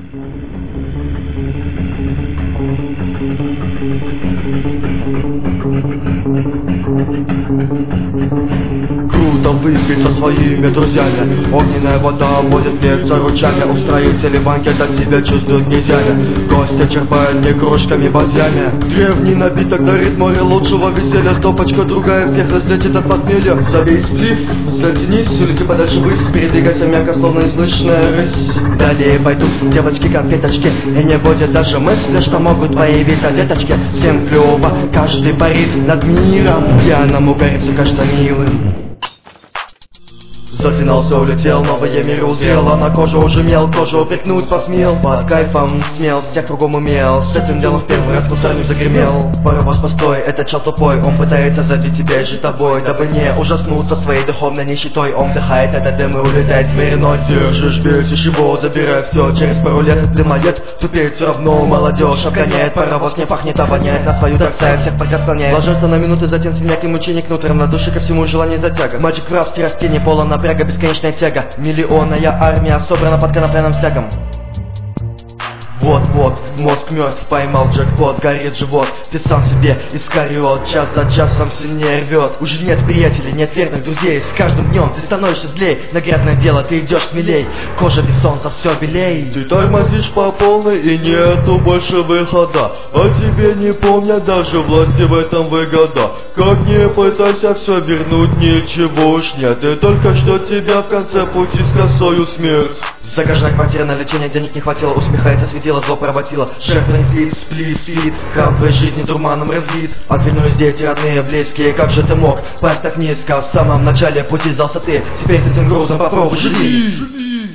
Круто выпить со своими друзьями. Огненная вода будет литься ручами. Устроители банкета себя чувствуют нельзями. Гости черпают не кружками, бадьями. Древний напиток дарит море лучшего веселья. Стопочка другая всех разлетит от похмелья. Забей сплив, затянись, улети подальше ввысь. Передвигайся мягко, словно неслышная рысь. Далее пойдут девочки-конфеточки, и не будет даже мысли, что могут появиться деточки. Всем клёво, каждый парит над миром. Пьяному кажется кажется милым. За финал все улетел, новые миры узрел, а на кожу уже мел, кожу упекнуть посмел. Под кайфом смел, всех кругом умел. С этим делом в первый раз кусарню загремел. Паровоз постой, этот чел тупой, он пытается забить тебя и жить тобой. Дабы не ужаснуться своей духовной нищетой, он вдыхает этот дым и улетает в мир иной. Держишь, бесишь его, забирает все, через пару лет дымоед. Тупеет все равно, молодежь обгоняет. Паровоз не пахнет, а воняет, на свою торсает, всех пока склоняет. Ложится на минуты, затем свиняк и мученик внутрь, на душе ко всему желание затяга. Мальчик прав, растение полон напряга, бесконечная тяга. Миллионная армия собрана под конопляным стягом. Вот-вот, мозг мертв, поймал джекпот, горит живот. Ты сам себе искариот, час за часом сильнее рвет. Уже нет приятелей, нет верных друзей. С каждым днем ты становишься злей. На грязное дело ты идешь смелей. Кожа без солнца все белей. Ты тормозишь по полной и нету больше выхода. А тебе не помнят даже власти в этом выгода. Как не пытайся все вернуть, ничего уж нет. И только что тебя в конце пути с косою смерть. Загаженная квартира, на лечение денег не хватило. Усмехается, светило, зло поработило. Жертва не спит, сплит. Храм твоей жизни дурманом разлит. Отвернулись дети, родные, близкие. Как же ты мог пасть так низко? В самом начале пути сдался ты. Теперь с этим грузом попробуй живи.